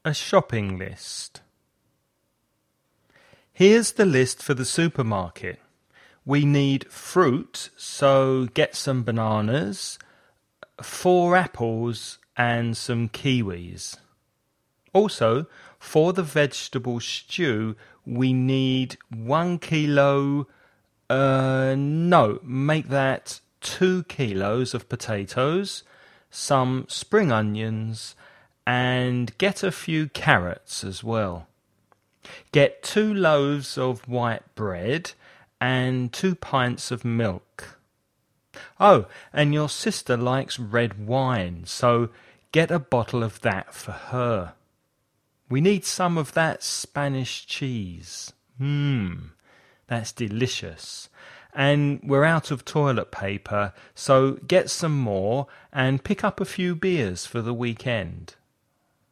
A shopping list. Here's the list for the supermarket. We need fruit, so get some bananas, 4 apples and some kiwis. Also, for the vegetable stew, we need 1 kilo, make that 2 kilos of potatoes, some spring onions, and get a few carrots as well. Get 2 loaves of white bread and 2 pints of milk. Oh, and your sister likes red wine, so get a bottle of that for her. We need some of that Spanish cheese. That's delicious. And we're out of toilet paper, so get some more and pick up a few beers for the weekend.